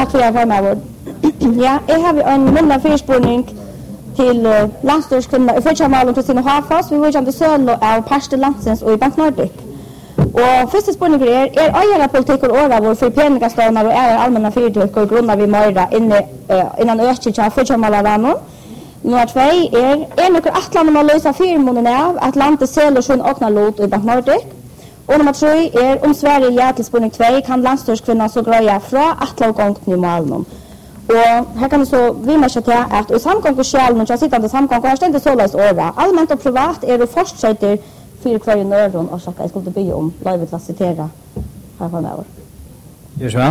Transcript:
Tack för jag var med. Ja, jag har en mulla förspårning till landstyrskvinnorna i Fyrtjamalen Kristina Hafas. Vi var inte sölo av Parste Landsens och i Bank Nordic. Och första spårningen är ägarpolitik och åravår för peningastånar och allmänna företag och grundar vi mörda innan Östkycha Fyrtjamalarannon. Nummer 2 är några atlan om lösa firmonen av att landet säljer sin ökna lot i Bank Nordic. Och nummer 3 är om Sverige ja till spårning 2 kan landstyrskvinnan så greja från atlaugångt i Malmö. Och här kan det så vi måste ta att i samgångsskäl när jag sitter där samgång här ständer så läs åra. Allmänt och privat är det fortsätter för kvar i nörron och så jag skulle be om live att citera här från över.